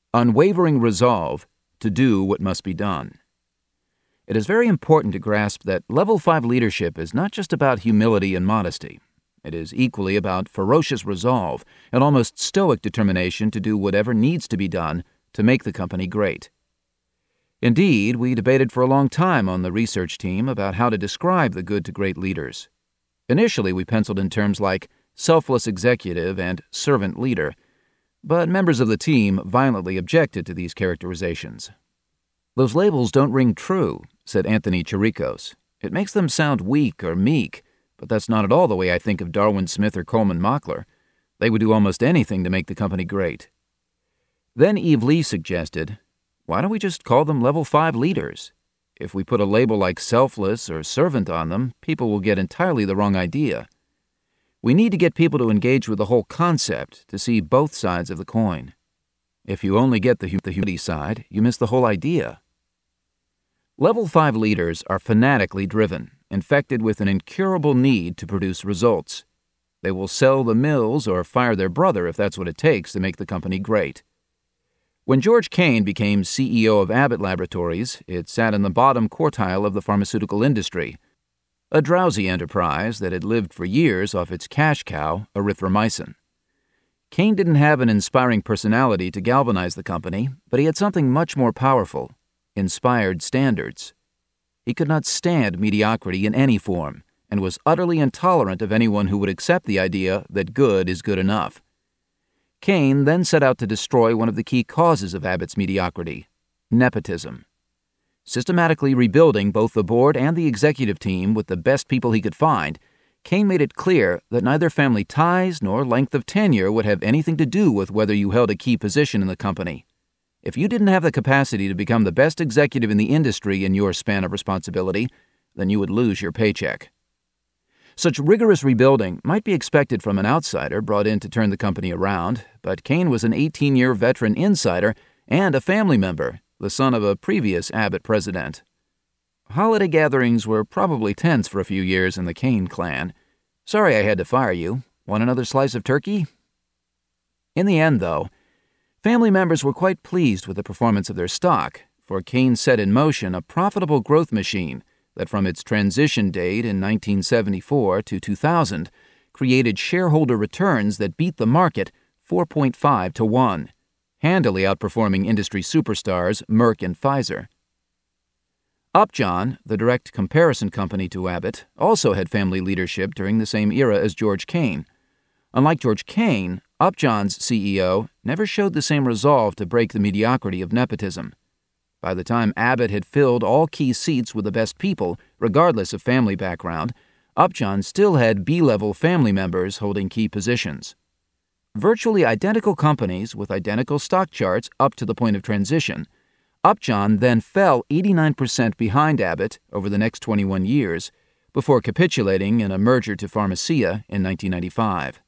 unwavering resolve to do what must be done. It is very important to grasp that Level 5 leadership is not just about humility and modesty. It is equally about ferocious resolve and almost stoic determination to do whatever needs to be done to make the company great. Indeed, we debated for a long time on the research team about how to describe the good to great leaders. Initially, we penciled in terms like selfless executive and servant leader, but members of the team violently objected to these characterizations. "Those labels don't ring true," said Anthony Chiricos. "It makes them sound weak or meek, but that's not at all the way I think of Darwin Smith or Coleman Mockler. They would do almost anything to make the company great." Then Eve Lee suggested, "Why don't we just call them Level 5 leaders? If we put a label like selfless or servant on them, people will get entirely the wrong idea. We need to get people to engage with the whole concept, to see both sides of the coin. If you only get the humility side, you miss the whole idea." Level 5 leaders are fanatically driven, infected with an incurable need to produce results. They will sell the mills or fire their brother if that's what it takes to make the company great. When George Kane became CEO of Abbott Laboratories, it sat in the bottom quartile of the pharmaceutical industry, a drowsy enterprise that had lived for years off its cash cow, erythromycin. Kane didn't have an inspiring personality to galvanize the company, but he had something much more powerful: inspired standards. He could not stand mediocrity in any form, and was utterly intolerant of anyone who would accept the idea that good is good enough. Kane then set out to destroy one of the key causes of Abbott's mediocrity: nepotism. Systematically rebuilding both the board and the executive team with the best people he could find, Kane made it clear that neither family ties nor length of tenure would have anything to do with whether you held a key position in the company. If you didn't have the capacity to become the best executive in the industry in your span of responsibility, then you would lose your paycheck. Such rigorous rebuilding might be expected from an outsider brought in to turn the company around, but Kane was an 18-year veteran insider and a family member, the son of a previous Abbott president. Holiday gatherings were probably tense for a few years in the Kane clan. "Sorry I had to fire you. Want another slice of turkey?" In the end, though, family members were quite pleased with the performance of their stock, for Kane set in motion a profitable growth machine that from its transition date in 1974 to 2000 created shareholder returns that beat the market 4.5 to 1, handily outperforming industry superstars Merck and Pfizer. Upjohn, the direct comparison company to Abbott, also had family leadership during the same era as George Kane. Unlike George Kane, Upjohn's CEO never showed the same resolve to break the mediocrity of nepotism. By the time Abbott had filled all key seats with the best people, regardless of family background, Upjohn still had B-level family members holding key positions. Virtually identical companies with identical stock charts up to the point of transition, Upjohn then fell 89% behind Abbott over the next 21 years, before capitulating in a merger to Pharmacia in 1995.